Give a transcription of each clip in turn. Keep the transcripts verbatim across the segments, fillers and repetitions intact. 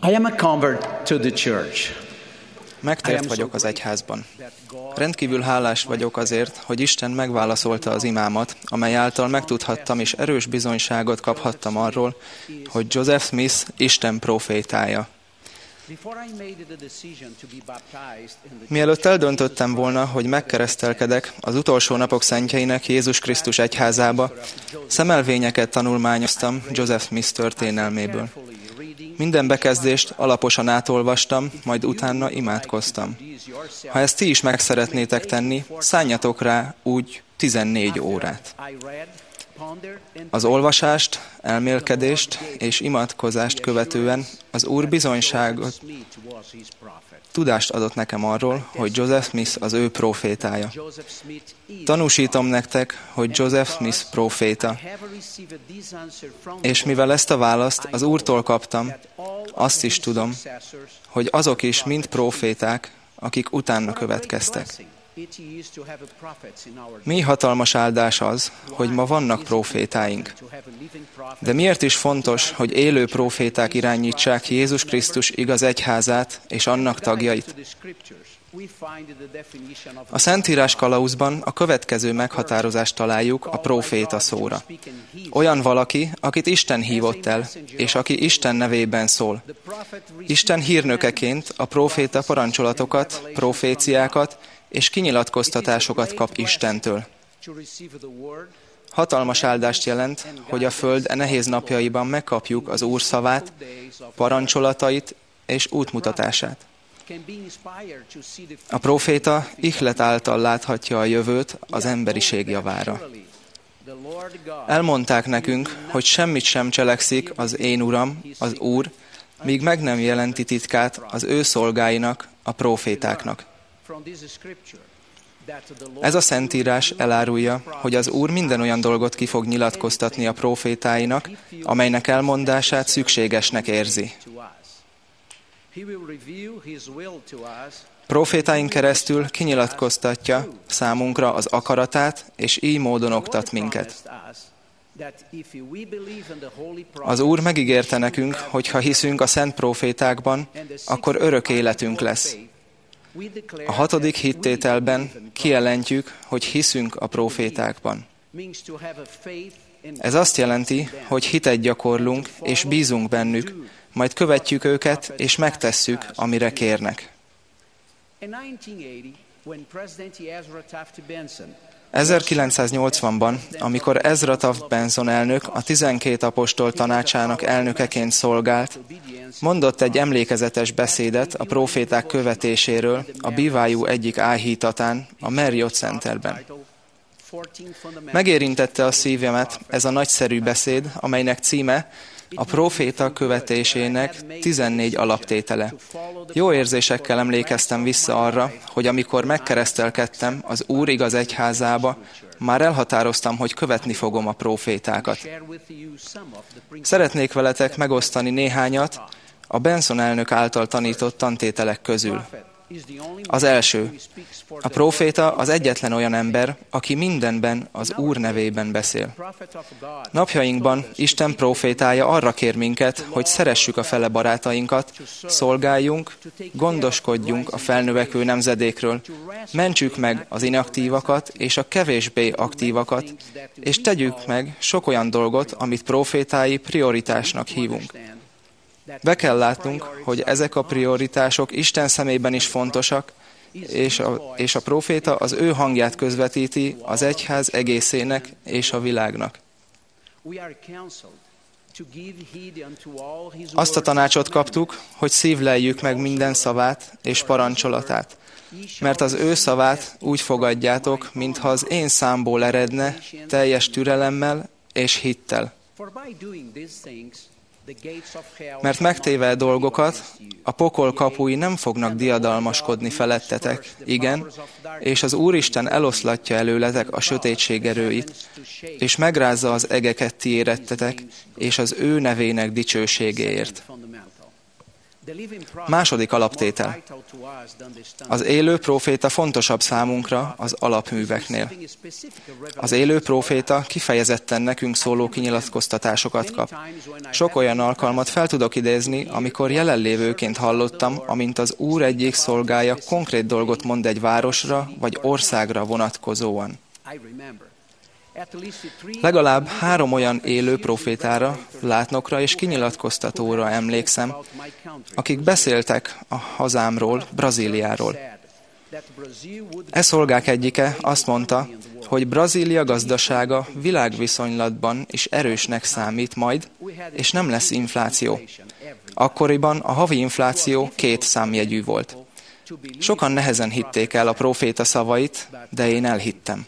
I am a convert to the church. Megtért vagyok az egyházban. Rendkívül hálás vagyok azért, hogy Isten megválaszolta az imámat, amely által megtudhattam és erős bizonyságot kaphattam arról, hogy Joseph Smith Isten prófétája. Mielőtt eldöntöttem volna, hogy megkeresztelkedek az utolsó napok szentjeinek Jézus Krisztus egyházába, szemelvényeket tanulmányoztam Joseph Smith történelméből. Minden bekezdést alaposan átolvastam, majd utána imádkoztam. Ha ezt ti is meg szeretnétek tenni, szálljatok rá úgy tizennégy órát. Az olvasást, elmélkedést és imádkozást követően az Úr bizonyságot, tudást adott nekem arról, hogy Joseph Smith az ő prófétája. Tanúsítom nektek, hogy Joseph Smith próféta, és mivel ezt a választ az Úrtól kaptam, azt is tudom, hogy azok is mind próféták, akik utána következtek. Mi hatalmas áldás az, hogy ma vannak prófétáink. De miért is fontos, hogy élő próféták irányítsák Jézus Krisztus igaz egyházát és annak tagjait? A Szentírás kalauzban a következő meghatározást találjuk a próféta szóra. Olyan valaki, akit Isten hívott el, és aki Isten nevében szól. Isten hírnökeként a próféta parancsolatokat, proféciákat és kinyilatkoztatásokat kap Istentől. Hatalmas áldást jelent, hogy a föld e nehéz napjaiban megkapjuk az Úr szavát, parancsolatait és útmutatását. A próféta ihlet által láthatja a jövőt az emberiség javára. Elmondták nekünk, hogy semmit sem cselekszik az én Uram, az Úr, míg meg nem jelenti titkát az ő szolgáinak, a prófétáknak. Ez a Szentírás elárulja, hogy az Úr minden olyan dolgot ki fog nyilatkoztatni a prófétáinak, amelynek elmondását szükségesnek érzi. Prófétáink keresztül kinyilatkoztatja számunkra az akaratát, és így módon oktat minket. Az Úr megígérte nekünk, hogy ha hiszünk a szent prófétákban, akkor örök életünk lesz. A hatodik hittételben kijelentjük, hogy hiszünk a prófétákban. Ez azt jelenti, hogy hitet gyakorlunk, és bízunk bennük, majd követjük őket, és megtesszük, amire kérnek. ezerkilencszáznyolcvanban, amikor Ezra Taft Benson elnök a tizenkét apostol tanácsának elnökeként szolgált, mondott egy emlékezetes beszédet a próféták követéséről a B Y U egyik áhítatán, a Marriott Centerben. Megérintette a szívemet ez a nagyszerű beszéd, amelynek címe a próféta követésének tizennégy alaptétele. Jó érzésekkel emlékeztem vissza arra, hogy amikor megkeresztelkedtem az Úr igaz egyházába, már elhatároztam, hogy követni fogom a prófétákat. Szeretnék veletek megosztani néhányat a Benson elnök által tanított tantételek közül. Az első. A próféta az egyetlen olyan ember, aki mindenben az Úr nevében beszél. Napjainkban Isten prófétája arra kér minket, hogy szeressük a fele barátainkat, szolgáljunk, gondoskodjunk a felnövekvő nemzedékről, mentsük meg az inaktívakat és a kevésbé aktívakat, és tegyük meg sok olyan dolgot, amit prófétái prioritásnak hívunk. Be kell látnunk, hogy ezek a prioritások Isten szemében is fontosak, és a, és a próféta az ő hangját közvetíti az egyház egészének és a világnak. Azt a tanácsot kaptuk, hogy szívleljük meg minden szavát és parancsolatát, mert az ő szavát úgy fogadjátok, mintha az én számból eredne, teljes türelemmel és hittel. Mert megtéve dolgokat, a pokol kapui nem fognak diadalmaskodni felettetek, igen, és az Úristen eloszlatja előletek a sötétség erőit, és megrázza az egeket ti érettetek, és az ő nevének dicsőségéért. Második alaptétel. Az élő próféta fontosabb számunkra az alapműveknél. Az élő próféta kifejezetten nekünk szóló kinyilatkoztatásokat kap. Sok olyan alkalmat fel tudok idézni, amikor jelenlévőként hallottam, amint az Úr egyik szolgája konkrét dolgot mond egy városra vagy országra vonatkozóan. Legalább három olyan élő profétára, látnokra és kinyilatkoztatóra emlékszem, akik beszéltek a hazámról, Brazíliáról. E szolgák egyike azt mondta, hogy Brazília gazdasága világviszonylatban is erősnek számít majd, és nem lesz infláció. Akkoriban a havi infláció két számjegyű volt. Sokan nehezen hitték el a próféta szavait, de én elhittem.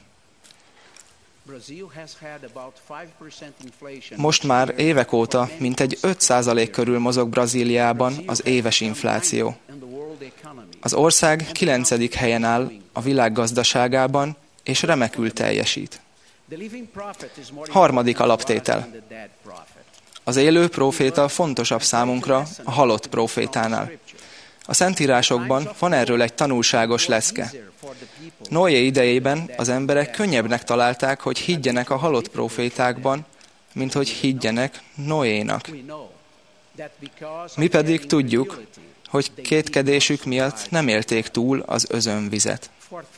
Most már évek óta mintegy öt százalék körül mozog Brazíliában az éves infláció. Az ország kilencedik helyen áll a világ gazdaságában, és remekül teljesít. Harmadik alaptétel. Az élő próféta fontosabb számunkra a halott prófétánál. A Szentírásokban van erről egy tanulságos lecke. Noé idejében az emberek könnyebbnek találták, hogy higgyenek a halott prófétákban, mint hogy higgyenek Noénak. Mi pedig tudjuk, hogy kétkedésük miatt nem élték túl az özönvizet.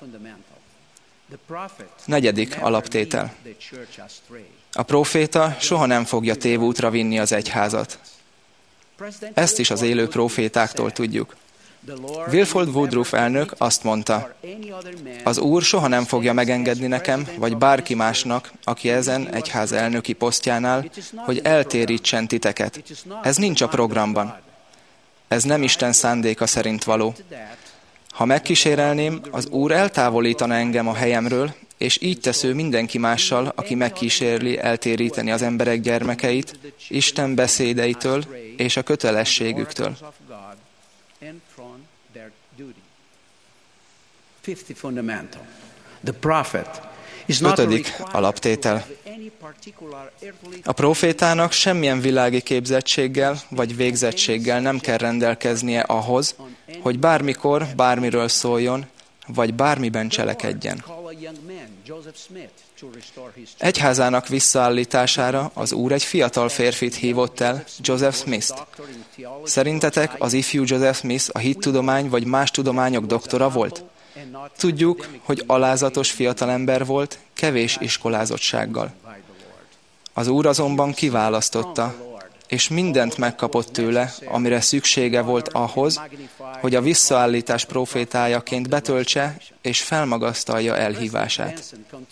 Negyedik alaptétel. A próféta soha nem fogja tévútra vinni az egyházat. Ezt is az élő prófétáktól tudjuk. Wilford Woodruff elnök azt mondta, az Úr soha nem fogja megengedni nekem, vagy bárki másnak, aki ezen egyház elnöki posztjánál, hogy eltérítsen titeket. Ez nincs a programban. Ez nem Isten szándéka szerint való. Ha megkísérelném, az Úr eltávolítana engem a helyemről, és így tesz ő mindenki mással, aki megkísérli eltéríteni az emberek gyermekeit Isten beszédeitől és a kötelességüktől. Ötödik alaptétel. A prófétának semmilyen világi képzettséggel vagy végzettséggel nem kell rendelkeznie ahhoz, hogy bármikor bármiről szóljon, vagy bármiben cselekedjen. Egyházának visszaállítására az Úr egy fiatal férfit hívott el, Joseph Smith-t. Szerintetek az ifjú Joseph Smith a hittudomány vagy más tudományok doktora volt? Tudjuk, hogy alázatos fiatalember volt, kevés iskolázottsággal. Az Úr azonban kiválasztotta, és mindent megkapott tőle, amire szüksége volt ahhoz, hogy a visszaállítás prófétájaként betöltse és felmagasztalja elhívását.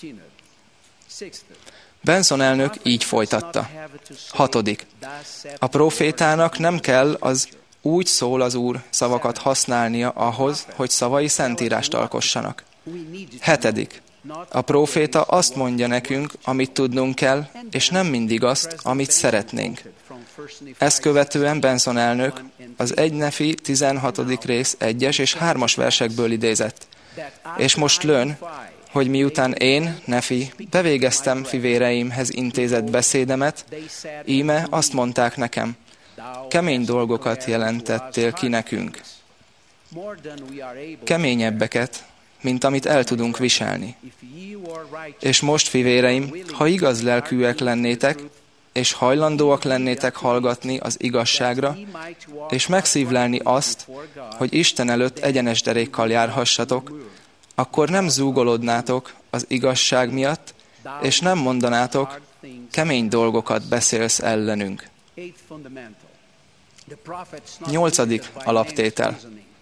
Benson elnök így folytatta. Hatodik. A prófétának nem kell az úgy szól az Úr szavakat használnia ahhoz, hogy szavai szentírást alkossanak. Hetedik. A próféta azt mondja nekünk, amit tudnunk kell, és nem mindig azt, amit szeretnénk. Ezt követően Benson elnök az egy Nefi tizenhatodik rész egyes és hármas versekből idézett. És most lőn, hogy miután én, Nefi, bevégeztem fivéreimhez intézett beszédemet, íme azt mondták nekem, kemény dolgokat jelentettél ki nekünk. Keményebbeket, mint amit el tudunk viselni. És most, fivéreim, ha igaz lelkűek lennétek, és hajlandóak lennétek hallgatni az igazságra, és megszívlelni azt, hogy Isten előtt egyenes derékkal járhassatok, akkor nem zúgolodnátok az igazság miatt, és nem mondanátok, kemény dolgokat beszélsz ellenünk. Nyolcadik alaptétel.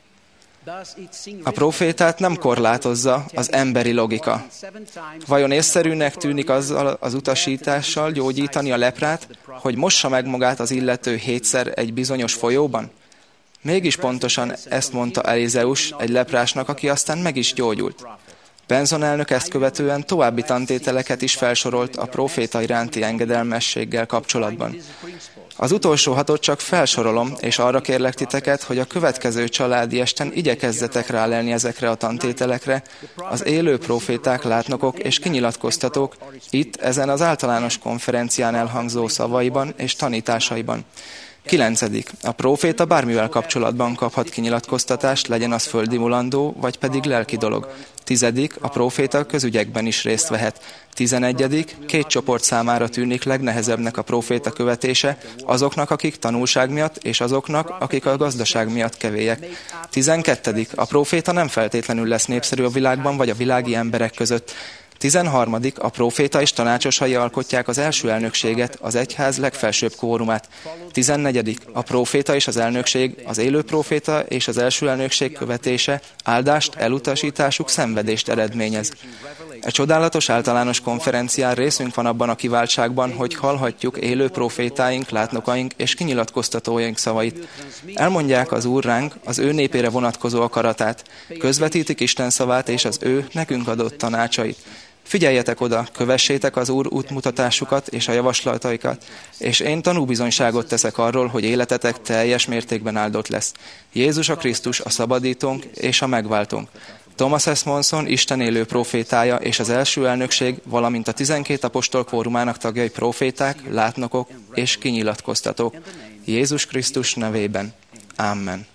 A prófétát nem korlátozza az emberi logika. Vajon észszerűnek tűnik azzal az utasítással gyógyítani a leprát, hogy mossa meg magát az illető hétszer egy bizonyos folyóban? Mégis pontosan ezt mondta Elizeus egy leprásnak, aki aztán meg is gyógyult. Benson elnök ezt követően további tantételeket is felsorolt a próféta iránti engedelmességgel kapcsolatban. Az utolsó hatot csak felsorolom, és arra kérlek titeket, hogy a következő családi esten igyekezzetek rálelni ezekre a tantételekre, az élő próféták, látnokok és kinyilatkoztatók itt ezen az általános konferencián elhangzó szavaiban és tanításaiban. Kilencedik. A próféta bármivel kapcsolatban kaphat kinyilatkoztatást, legyen az földi mulandó, vagy pedig lelki dolog. Tizedik. A próféta közügyekben is részt vehet. Tizenegyedik. Két csoport számára tűnik legnehezebbnek a próféta követése, azoknak, akik tanulság miatt, és azoknak, akik a gazdaság miatt kevélyek. Tizenkettedik. A próféta nem feltétlenül lesz népszerű a világban, vagy a világi emberek között. Tizenharmadik. A próféta és tanácsosai alkotják az első elnökséget, az egyház legfelsőbb kórumát. Tizennegyedik. A próféta és az elnökség, az élő próféta és az első elnökség követése áldást, elutasításuk szenvedést eredményez. E csodálatos általános konferencián részünk van abban a kiváltságban, hogy hallhatjuk élő prófétáink, látnokaink és kinyilatkoztatóink szavait. Elmondják az Úr ránk az ő népére vonatkozó akaratát, közvetítik Isten szavát és az ő nekünk adott tanácsait. Figyeljetek oda, kövessétek az Úr útmutatásukat és a javaslataikat, és én tanúbizonyságot teszek arról, hogy életetek teljes mértékben áldott lesz. Jézus a Krisztus, a szabadítónk és a megváltónk. Thomas S. Monson, Isten élő prófétája és az első elnökség, valamint a tizenkét apostol kórumának tagjai próféták, látnokok és kinyilatkoztatók. Jézus Krisztus nevében. Amen.